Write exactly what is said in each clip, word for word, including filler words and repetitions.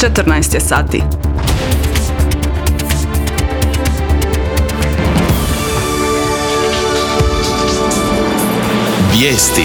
četrnaest je sati. Vijesti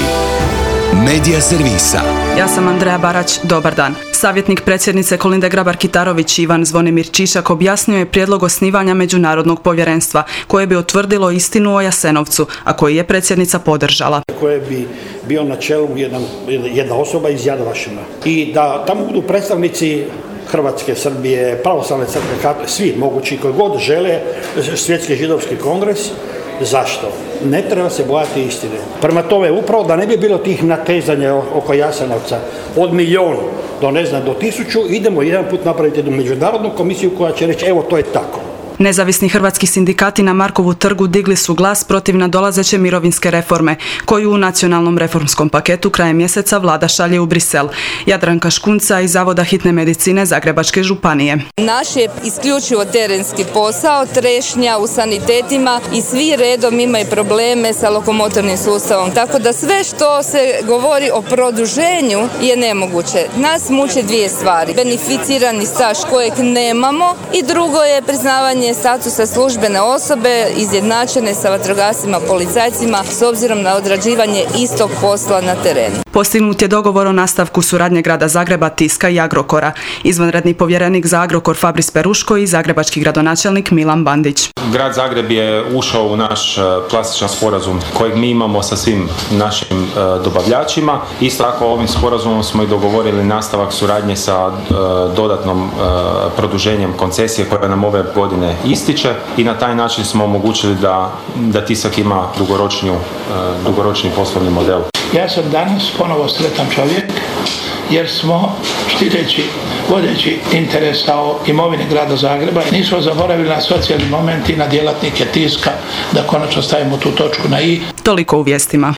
Medija servisa. Ja sam Andreja Barać, dobar dan. Savjetnik predsjednice Kolinde Grabar-Kitarović Ivan Zvonimir Čišak objasnio je prijedlog osnivanja međunarodnog povjerenstva koje bi utvrdilo istinu o Jasenovcu, a koji je predsjednica podržala. Koje bi bio na čelu jedan, jedna osoba iz Yad Vashema. I da tamo budu predstavnici Hrvatske, Srbije, pravoslavne crkve, svi mogući koji god žele, svjetski židovski kongres. Zašto? Ne treba se bojati istine. Prema tome, upravo da ne bi bilo tih natezanja oko Jasenovca od milijun do ne znam do tisuću, idemo jedan put napraviti jednu međunarodnu komisiju koja će reći evo to je tako. Nezavisni hrvatski sindikati na Markovu trgu digli su glas protiv nadolazeće mirovinske reforme, koju u nacionalnom reformskom paketu krajem mjeseca vlada šalje u Brisel. Jadranka Škunca iz Zavoda hitne medicine Zagrebačke županije. Naš je isključivo terenski posao, trešnja u sanitetima i svi redom imaju probleme sa lokomotornim sustavom. Tako da sve što se govori o produženju je nemoguće. Nas muče dvije stvari. Beneficirani staž kojeg nemamo i drugo je priznavanje statusa službene osobe izjednačene sa vatrogascima, policajcima s obzirom na odrađivanje istog posla na terenu. Postignut je dogovor o nastavku suradnje grada Zagreba, Tiska i Agrokora. Izvanredni povjerenik za Agrokor Fabris Peruško i zagrebački gradonačelnik Milan Bandić. Grad Zagreb je ušao u naš klasičan sporazum kojeg mi imamo sa svim našim dobavljačima. Isto tako ovim sporazumom smo i dogovorili nastavak suradnje sa dodatnom produženjem koncesije koja nam ove godine ističe i na taj način smo omogućili da, da Tisak ima dugoročniju, dugoročni poslovni model. Ja sam danas ponovo sretan čovjek jer smo štireći, vodeći interesa o imovini grada Zagreba, nismo zaboravili na socijalni moment i na djelatnike Tiska da konačno stavimo tu točku na i. Toliko u vijestima.